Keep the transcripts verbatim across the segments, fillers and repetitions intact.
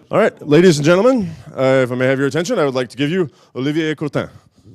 All right, ladies and gentlemen, uh, if I may have your attention, I would like to give you Olivier Courtin.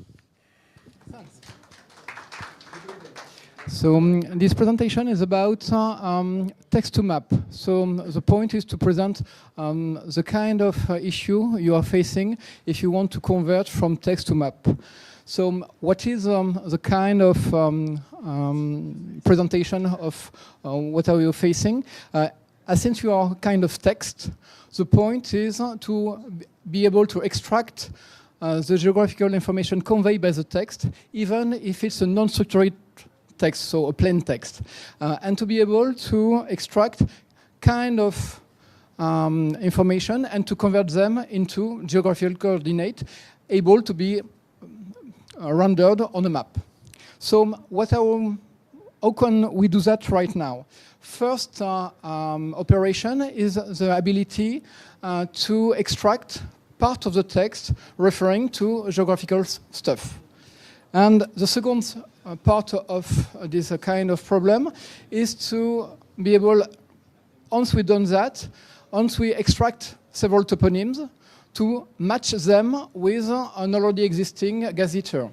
So um, this presentation is about uh, um, text-to-map. So um, the point is to present um, the kind of uh, issue you are facing if you want to convert from text to map. So um, what is um, the kind of um, um, presentation of uh, what are you facing? Uh, since you are kind of text, the point is uh, to be able to extract uh, the geographical information conveyed by the text, even if it's a non-structured text, so a plain text, uh, and to be able to extract kind of um, information and to convert them into geographical coordinate, able to be uh, rendered on a map. So what are, how can we do that right now? First uh, um, operation is the ability uh, to extract part of the text referring to geographical stuff. And the second uh, part of uh, this uh, kind of problem is to be able, once we've done that, once we extract several toponyms, to match them with uh, an already existing gazetteer.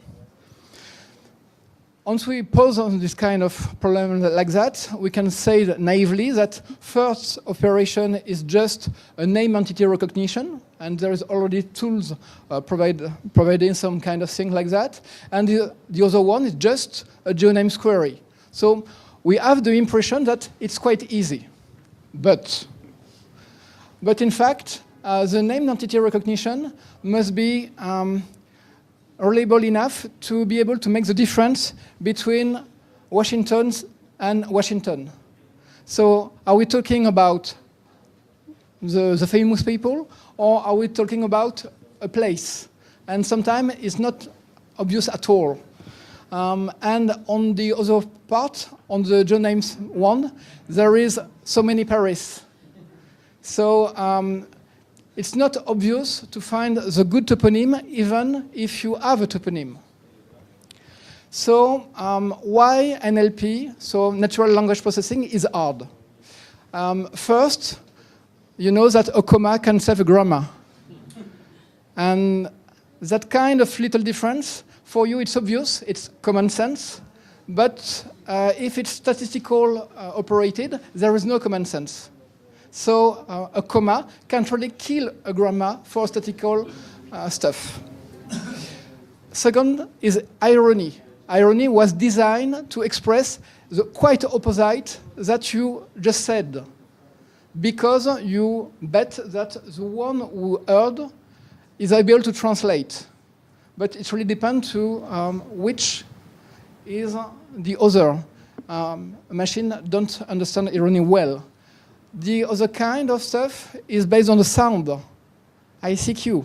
Once we pose on this kind of problem like that, we can say that naively that first operation is just a name entity recognition, and there is already tools uh, provide, providing some kind of thing like that. And the, the other one is just a geonames query. So we have the impression that it's quite easy. But, but in fact, uh, the name entity recognition must be um, reliable enough to be able to make the difference between Washington and Washington. So are we talking about the, the famous people, or are we talking about a place? And sometimes it's not obvious at all. Um, and on the other part, on the geonames one, there is so many Paris. So um, it's not obvious to find the good toponym, even if you have a toponym. So um, why N L P, so natural language processing, is hard? Um, first, you know that a comma can save a grammar. And that kind of little difference, for you it's obvious, it's common sense, but uh, if it's statistical uh, operated, there is no common sense. So uh, a comma can really kill a grammar for statistical uh, stuff. Second is irony. Irony was designed to express the quite opposite that you just said, because you bet that the one who heard is able to translate. But it really depends to um, which is the other. Um, a machine don't understand irony well. The other kind of stuff is based on the sound, I C Q,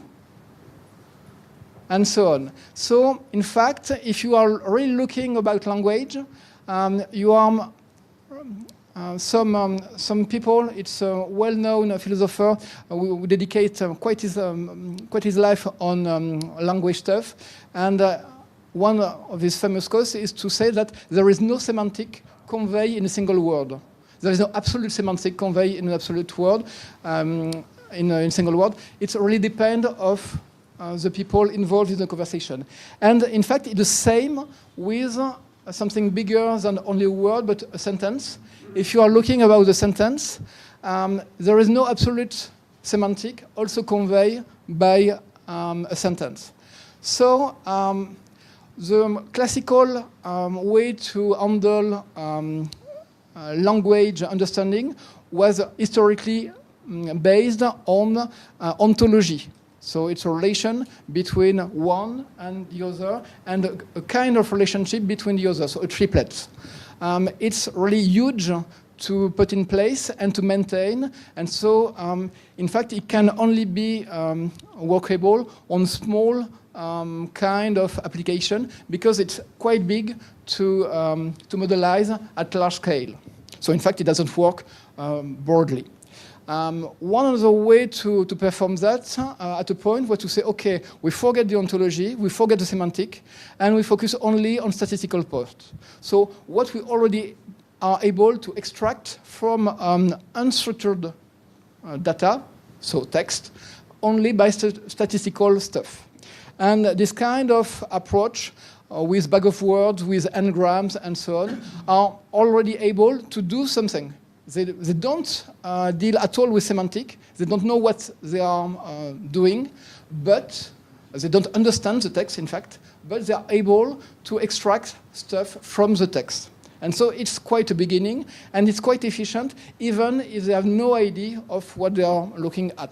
and so on. So, in fact, if you are really looking about language, um, you are uh, some um, some people. It's a well-known philosopher uh, who, who dedicate uh, quite his um, quite his life on um, language stuff, and uh, one of his famous quotes is to say that there is no semantic convey in a single word. There is no absolute semantic convey in an absolute word, um, in a in single word. It really depends of uh, the people involved in the conversation. And in fact, it's the same with uh, something bigger than only a word, but a sentence. If you are looking about the sentence, um, there is no absolute semantic also conveyed by um, a sentence. So um, the classical um, way to handle um, Uh, language understanding was historically um, based on uh, ontology. So it's a relation between one and the other, and a, a kind of relationship between the others, so a triplet. Um, it's really huge to put in place and to maintain, and so um, in fact it can only be um, workable on small um, kind of application, because it's quite big to, um, to modelize at large scale. So in fact, it doesn't work um, broadly. Um, one other way to, to perform that uh, at a point was to say, okay, we forget the ontology, we forget the semantic, and we focus only on statistical part. So what we already are able to extract from um, unstructured uh, data, so text, only by st statistical stuff. And this kind of approach uh, with bag of words, with n-grams and so on, are already able to do something. They, they don't uh, deal at all with semantic. They don't know what they are uh, doing, but they don't understand the text, in fact, but they are able to extract stuff from the text. And so it's quite a beginning, and it's quite efficient, even if they have no idea of what they are looking at.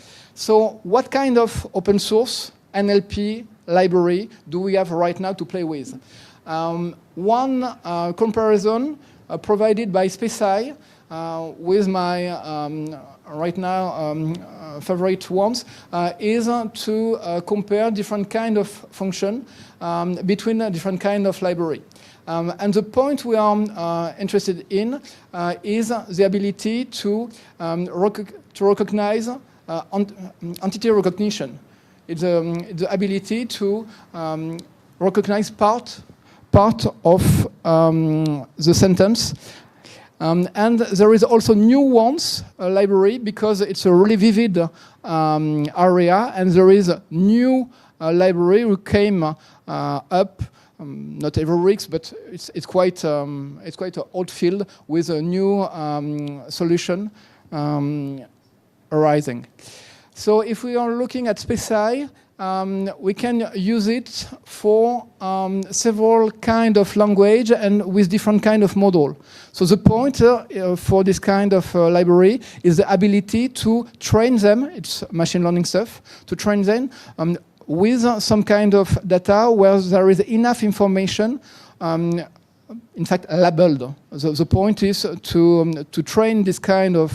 So what kind of open source N L P library do we have right now to play with? Um, one uh, comparison uh, provided by SpaceEye uh, with my um, right now um, uh, favorite ones uh, is uh, to uh, compare different kind of function um, between a different kind of library. Um, and the point we are uh, interested in uh, is the ability to, um, rec to recognize uh, entity recognition. It's um, the ability to um, recognize part, part of um, the sentence. Um, and there is also new ones uh, library because it's a really vivid um, area, and there is a new uh, library who came uh, up, um, not every week, but it's, it's quite um, it's quite an old field with a new um, solution um, arising. So if we are looking at SpaceEye, um, we can use it for um, several kind of language and with different kind of model. So the point uh, for this kind of uh, library is the ability to train them, it's machine learning stuff, to train them um, with uh, some kind of data where there is enough information, um, in fact labeled. The, the point is to, um, to train this kind of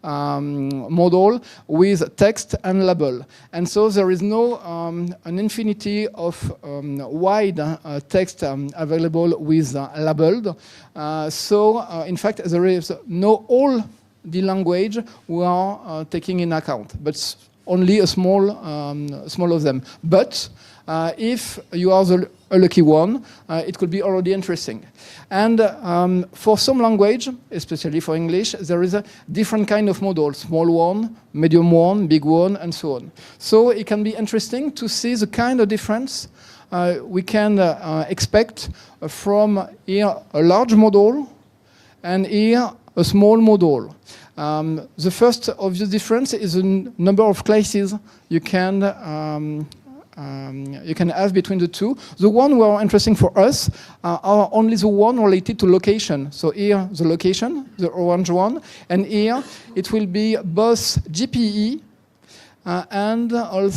Um, model with text and label. And so there is no um, an infinity of um, wide uh, text um, available with uh, labeled. Uh, so uh, in fact there is no all the language we are uh, taking in account, but only a small, um, small of them. But uh, if you are the a lucky one, uh, it could be already interesting. And um, for some language, especially for English, there is a different kind of model, small one, medium one, big one, and so on. So it can be interesting to see the kind of difference uh, we can uh, uh, expect from here a large model and here a small model. Um, the first obvious difference is the number of classes you can um, Um, you can have between the two. The one who are interesting for us uh, are only the one related to location. So here, the location, the orange one, and here it will be both G P E uh, and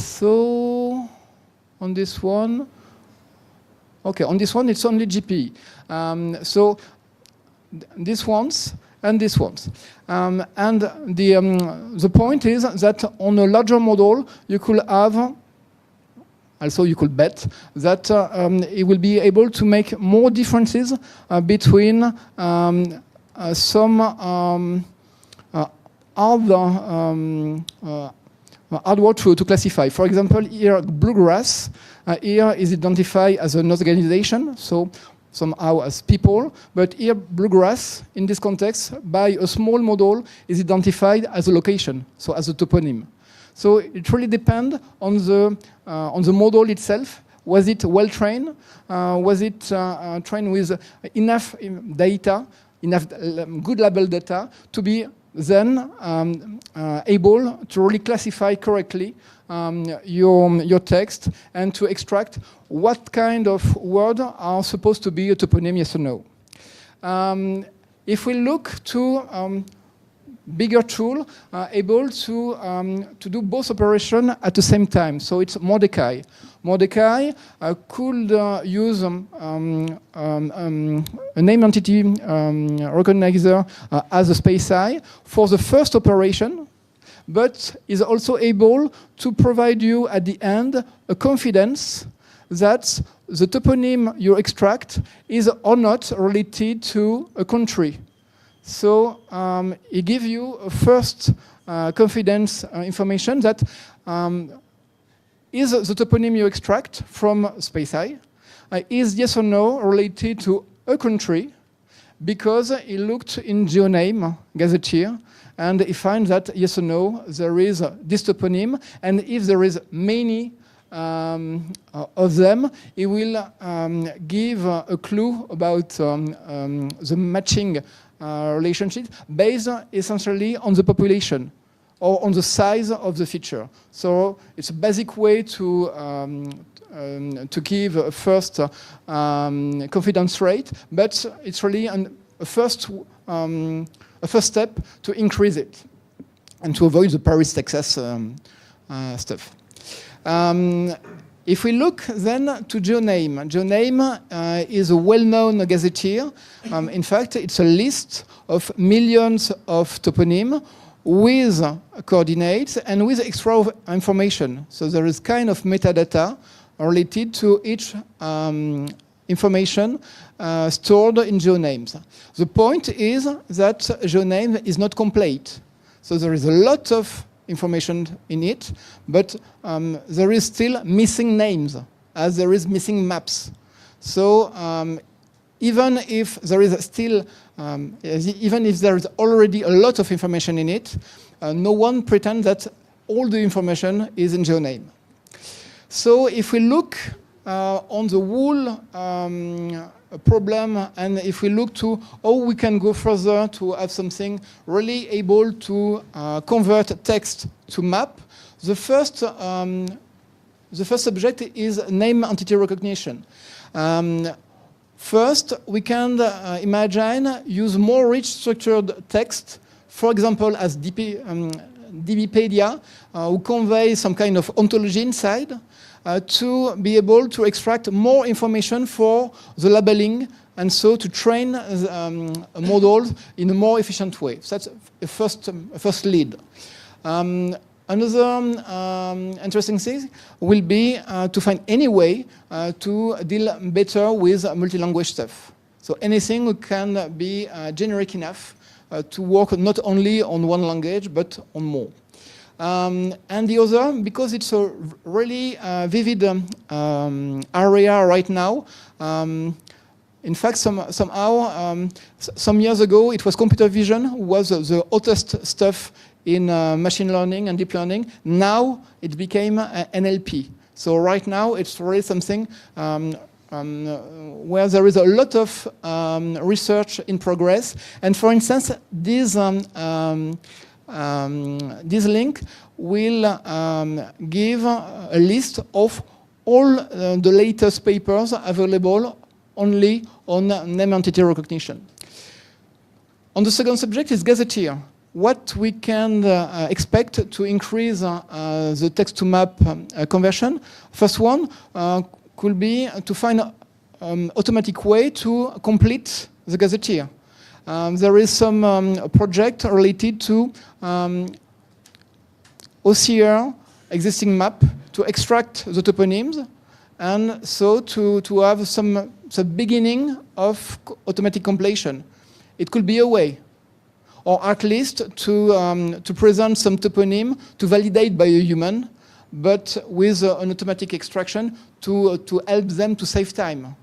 also on this one. Okay, on this one it's only G P E. Um, so th these ones and these ones. Um, and the um, the point is that on a larger model you could have. Also, you could bet that uh, um, it will be able to make more differences uh, between um, uh, some um, uh, hard, um, uh, hard word to, to classify. For example, here, bluegrass, uh, here is identified as an organization, so somehow as people, but here bluegrass, in this context, by a small model, is identified as a location, so as a toponym. So it really depends on the uh, on the model itself. Was it well trained? Uh, was it uh, uh, trained with enough data, enough good label data to be then um, uh, able to really classify correctly um, your your text and to extract what kind of word are supposed to be a toponym, yes or no? Um, if we look to um, bigger tool uh, able to um, to do both operations at the same time. So it's Mordecai. Mordecai uh, could uh, use um, um, um, a name entity um, recognizer uh, as a SpaceEye for the first operation, but is also able to provide you at the end a confidence that the toponym you extract is or not related to a country. So um, it gives you a first uh, confidence uh, information that um, is the toponym you extract from SpaceEye, uh, is yes or no related to a country, because he looked in GeoName, Gazetteer, and he finds that, yes or no, there is uh, this toponym, and if there is many um, uh, of them, he will um, give uh, a clue about um, um, the matching uh, relationship based essentially on the population or on the size of the feature. So it's a basic way to um, um, to give a first uh, um, confidence rate, but it's really an, a first um, a first step to increase it and to avoid the Paris, Texas um, uh, stuff. Um, if we look then to GeoName, GeoName uh, is a well-known gazetteer. Um, in fact, it's a list of millions of toponyms with coordinates and with extra information. So there is kind of metadata related to each um, information uh, stored in GeoNames. The point is that GeoName is not complete. So there is a lot of information in it, but um, there is still missing names, as there is missing maps. So um, even if there is still, um, even if there is already a lot of information in it, uh, no one pretends that all the information is in GeoName. So if we look uh, on the whole um, problem, and if we look to how we can go further to have something really able to uh, convert text to map, the first, um, the first subject is name entity recognition. Um, first, we can uh, imagine use more rich structured text, for example, as D P, um, DBpedia, uh, who convey some kind of ontology inside, Uh, to be able to extract more information for the labeling and so to train um, a model in a more efficient way. So that's a first, um, a first lead. Um, another um, interesting thing will be uh, to find any way uh, to deal better with multi-language stuff. So anything can be uh, generic enough uh, to work not only on one language but on more. Um, and the other, because it's a really uh, vivid um, um, area right now, um, in fact, some, somehow, um, some years ago, it was computer vision who was uh, the hottest stuff in uh, machine learning and deep learning. Now it became uh, N L P. So right now, it's really something um, um, where there is a lot of um, research in progress. And for instance, these um, um, Um, this link will um, give a list of all uh, the latest papers available only on name entity recognition. On the second subject is Gazetteer. What we can uh, expect to increase uh, uh, the text-to-map uh, conversion. First one uh, could be to find an um, automatic way to complete the Gazetteer. Um, there is some um, project related to um, O C R, existing map, to extract the toponyms, and so to, to have some the beginning of automatic completion. It could be a way, or at least to, um, to present some toponym to validate by a human, but with uh, an automatic extraction to, uh, to help them to save time.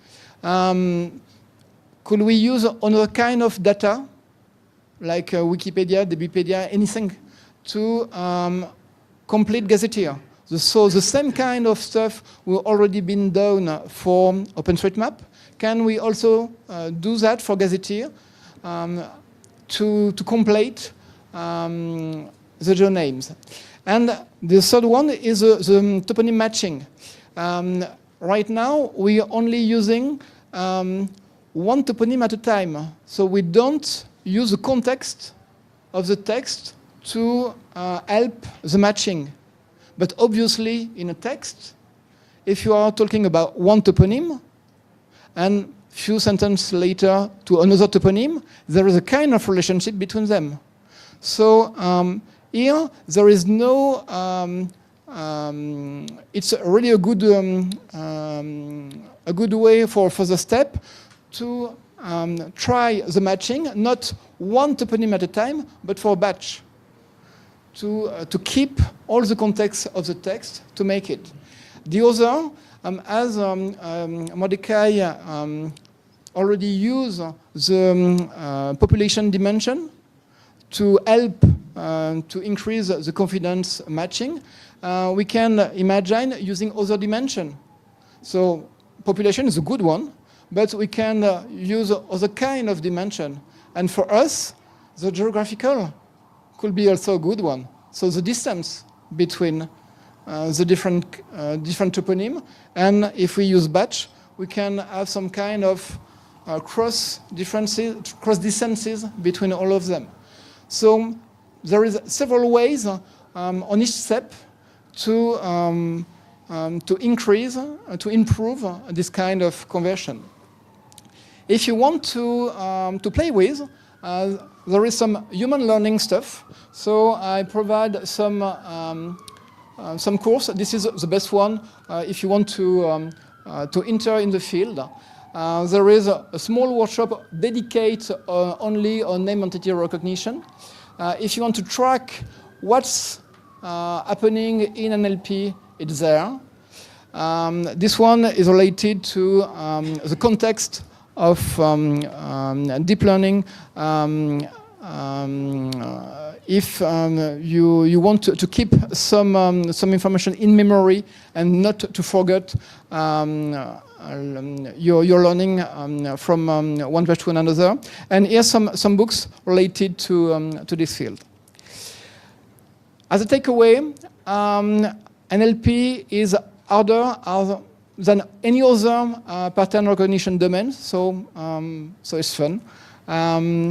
Um, Could we use another kind of data, like uh, Wikipedia, DBpedia, anything, to um, complete Gazetteer? The, so the same kind of stuff will already been done for OpenStreetMap. Can we also uh, do that for Gazetteer um, to, to complete um, the GeoNames? And the third one is uh, the toponym matching. Um, right now, we are only using um, one toponym at a time. So we don't use the context of the text to uh, help the matching. But obviously, in a text, if you are talking about one toponym, and few sentences later to another toponym, there is a kind of relationship between them. So um, here, there is no, um, um, it's really a good, um, um, a good way for further step to um, try the matching, not one toponym at a time, but for a batch, to, uh, to keep all the context of the text to make it. The other, um, as um, um, Mordecai um, already use the um, uh, population dimension to help uh, to increase the confidence matching. Uh, we can imagine using other dimension. So population is a good one, but we can uh, use other kind of dimension. And for us, the geographical could be also a good one. So the distance between uh, the different uh, different toponym, and if we use batch, we can have some kind of uh, cross differences, cross distances between all of them. So there is several ways um, on each step to um, um, to increase, uh, to improve uh, this kind of conversion. If you want to um, to play with, uh, there is some human learning stuff. So I provide some um, uh, some course. This is the best one uh, if you want to um, uh, to enter in the field. Uh, there is a, a small workshop dedicated uh, only on name entity recognition. Uh, if you want to track what's uh, happening in N L P, it's there. Um, this one is related to um, the context of um, um, deep learning. Um, um, uh, if um, you, you want to, to keep some, um, some information in memory and not to forget um, um, your, your learning um, from um, one batch to another. And here's some, some books related to, um, to this field. As a takeaway, um, N L P is harder than any other uh, pattern recognition domain, so, um, so it's fun. Um,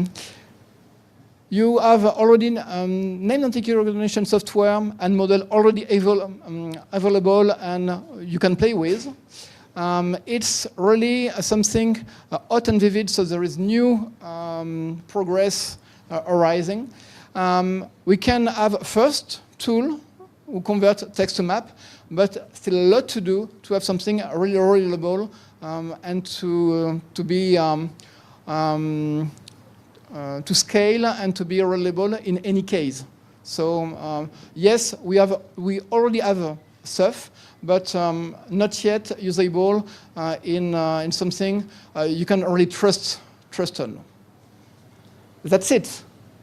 you have already um, name entity recognition software and model already avail um, available and you can play with. Um, it's really something uh, hot and vivid, so there is new um, progress uh, arising. Um, we can have first tool who convert text to map, but still a lot to do to have something really reliable um, and to uh, to be um, um, uh, to scale and to be reliable in any case. So um, yes, we have we already have uh, stuff, but um, not yet usable uh, in uh, in something uh, you can really trust trust on. That's it.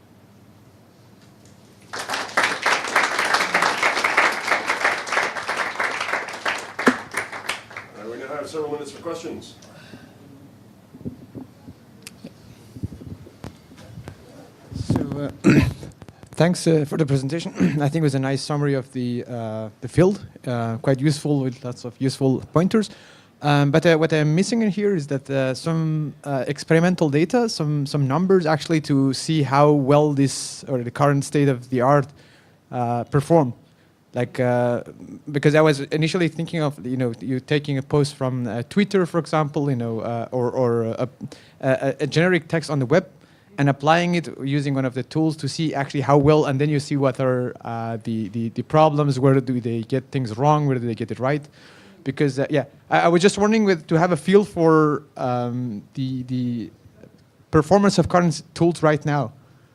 Several minutes for questions. So, uh, thanks uh, for the presentation. I think it was a nice summary of the uh, the field, uh, quite useful with lots of useful pointers. Um, but uh, what I'm missing in here is that uh, some uh, experimental data, some some numbers actually to see how well this or the current state of the art uh, perform. Like, uh, because I was initially thinking of, you know, you taking a post from uh, Twitter, for example, you know, uh, or, or a, a, a generic text on the web and applying it using one of the tools to see actually how well, and then you see what are uh, the, the, the problems, where do they get things wrong, where do they get it right. Because, uh, yeah, I, I was just wondering with, to have a feel for um, the, the performance of current tools right now.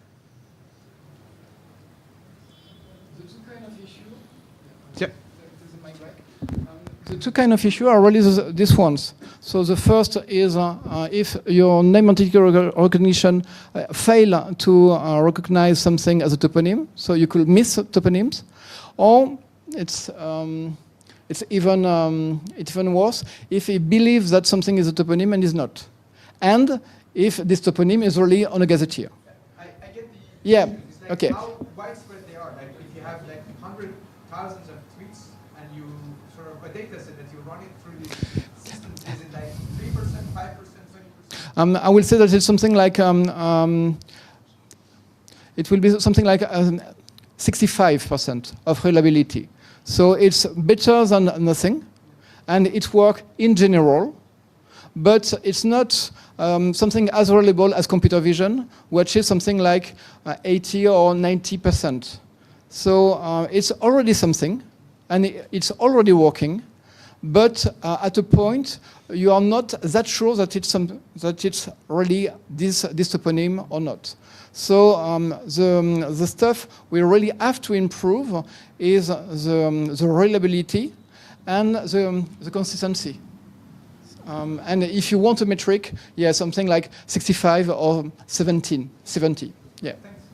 The two kind of issues are really the, these ones. So the first is uh, uh, if your name entity recognition uh, fail to uh, recognize something as a toponym, so you could miss toponyms, or it's um, it's even um, it's even worse if it believes that something is a toponym and is not, and if this toponym is really on a gazetteer. I, I get the yeah. It's like okay. How widespread they are. Like if you have like hundred thousands of tweets and you sort of a data set that you run it through the system, is it like three percent, five percent, twenty percent? Um, I will say that it's something like um, um, it will be something like um, sixty-five percent of reliability. So it's better than nothing, and it works in general, but it's not um, something as reliable as computer vision, which is something like uh, eighty or ninety percent. So uh, it's already something, and it's already working, but uh, at a point you are not that sure that it's some, that it's really this this toponym or not. So um, the the stuff we really have to improve is the the reliability and the the consistency. Um, and if you want a metric, yeah, something like sixty-five or seventeen, seventy. Yeah.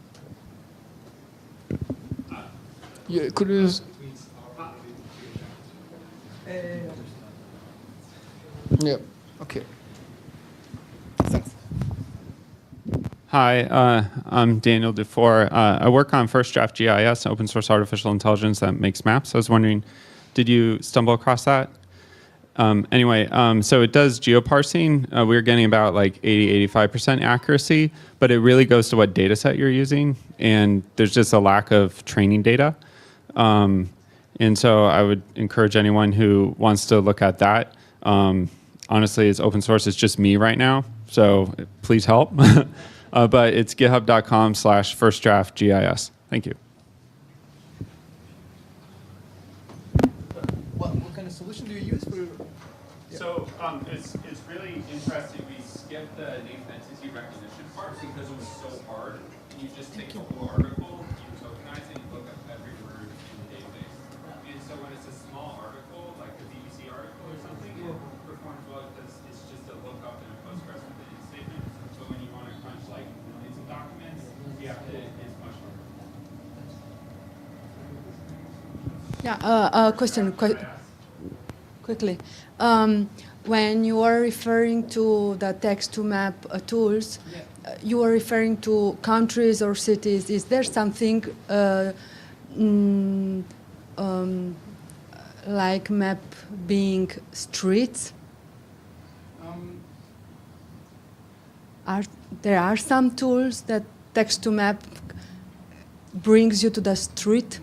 Yeah, could you? Yeah. Okay. Thanks. Hi, uh, I'm Daniel Dufour. Uh, I work on First Draft G I S, open source artificial intelligence that makes maps. I was wondering, did you stumble across that? Um, anyway, um, so it does geoparsing. Uh, we're getting about like eighty, eighty-five percent accuracy, but it really goes to what data set you're using, and there's just a lack of training data. Um, and so I would encourage anyone who wants to look at that. Um, honestly, it's open source. It's just me right now, so please help. uh, but it's github.com slash first draft GIS. Thank you. What, what kind of solution do you use for? So um, it's, it's really interesting. We skipped the native entity recognition part because it was so hard. And you just take the whole article, you tokenize it, you look up every word in the database. And so when it's a small article, like a B B C article or something, it performs well because it's just a lookup in a Postgres within a statement. But when you want to crunch like millions of documents, you have to, it's much harder. Yeah, uh, uh, question qu quickly. Um, when you are referring to the text-to-map uh, tools, uh, you are referring to countries or cities. Is there something uh, mm, um, like map being streets? Um, Are there are some tools that text-to-map brings you to the street?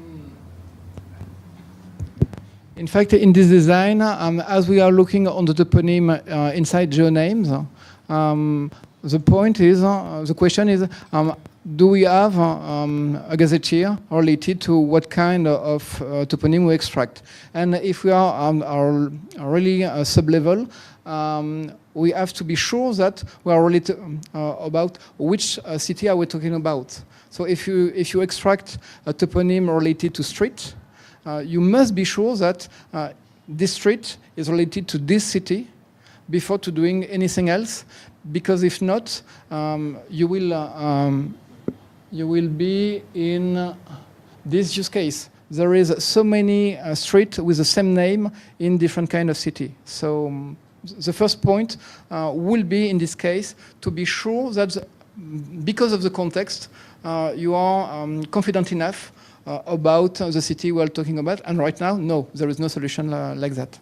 In fact, in this design, um, as we are looking on the toponym uh, inside geonames, um, the point is, uh, the question is, um, do we have uh, um, a gazetteer related to what kind of uh, toponym we extract? And if we are, um, are really uh, sub-level, um, we have to be sure that we are related uh, about which uh, city are we talking about. So if you, if you extract a toponym related to street, Uh, you must be sure that uh, this street is related to this city before to doing anything else, because if not, um, you will uh, um, you will be in uh, this use case. There is so many uh, streets with the same name in different kind of city. So um, the first point uh, will be in this case to be sure that the, because of the context, uh, you are um, confident enough Uh, about uh, the city we are talking about, and right now, no, there is no solution uh, like that.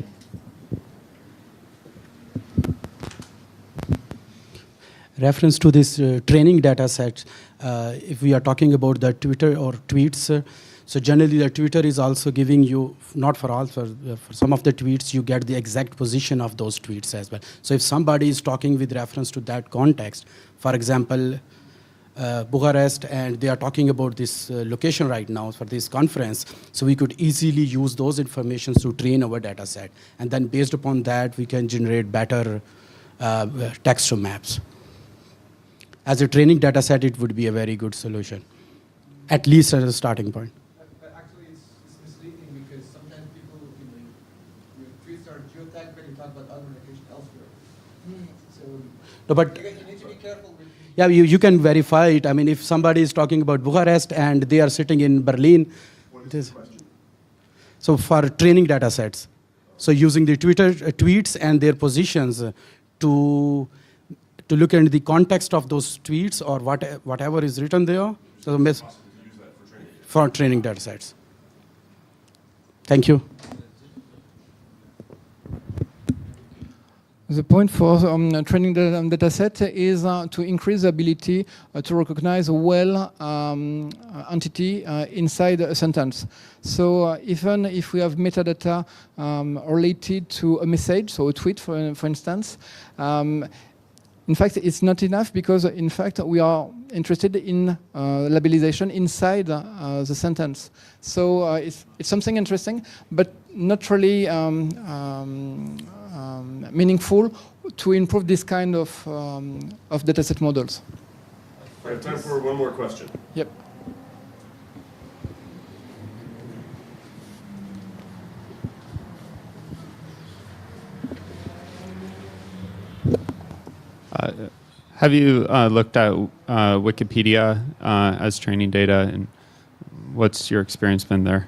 Reference to this uh, training data set, uh, if we are talking about the Twitter or tweets, uh, so generally the Twitter is also giving you, not for all, for, uh, for some of the tweets, you get the exact position of those tweets as well. So if somebody is talking with reference to that context, for example, Uh, Bucharest, and they are talking about this uh, location right now for this conference, so we could easily use those informations to train our data set. And then based upon that, we can generate better uh, text to maps. As a training data set, it would be a very good solution, at least as a starting point. But, but actually, it's, it's misleading because sometimes people, you know, your tweets are geotagged, but you talk about other locations elsewhere. Mm. So No, but you need to be careful with. yeah, you, you can verify it. I mean, if somebody is talking about Bucharest and they are sitting in Berlin. What is the question? So for training data sets, so using the Twitter uh, tweets and their positions uh, to to look into the context of those tweets or what, whatever is written there. So miss, Possible to use that for training. for training data sets. Thank you. The point for um, training the um, data set is uh, to increase the ability uh, to recognize well um, entity uh, inside a sentence. So uh, even if we have metadata um, related to a message, so a tweet, for, for instance, um, in fact, it's not enough because, in fact, we are interested in uh, labelization inside uh, the sentence. So uh, it's, it's something interesting, but not really um, um, um, meaningful to improve this kind of, um, of dataset models. We have time for one more question. Yep. Have you uh, looked at uh, Wikipedia uh, as training data, and what's your experience been there?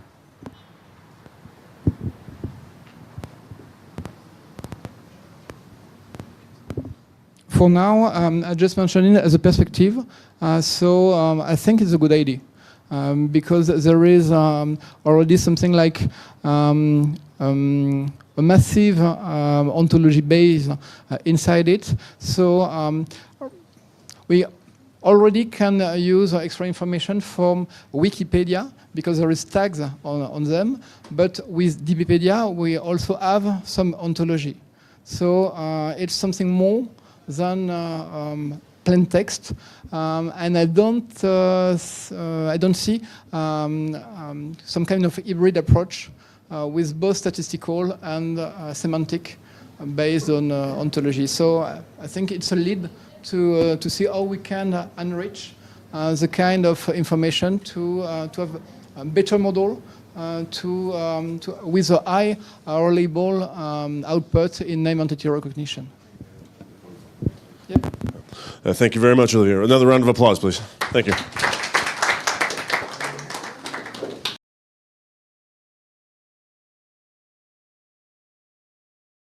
For now, um, I just mentioned it as a perspective, uh, so um, I think it's a good idea. Um, because there is um, already something like um, um, a massive um, ontology base uh, inside it. So um, we already can uh, use uh, extra information from Wikipedia because there is tags on, on them. But with DBpedia, we also have some ontology. So uh, it's something more than uh, um, plain text, um, and I don't, uh, uh, I don't see um, um, some kind of hybrid approach uh, with both statistical and uh, semantic uh, based on uh, ontology. So uh, I think it's a lead to uh, to see how we can uh, enrich uh, the kind of information to uh, to have a better model uh, to, um, to with a high uh, reliable um, output in name entity recognition. Yep. Uh, thank you very much, Olivier. Another round of applause, please. Thank you.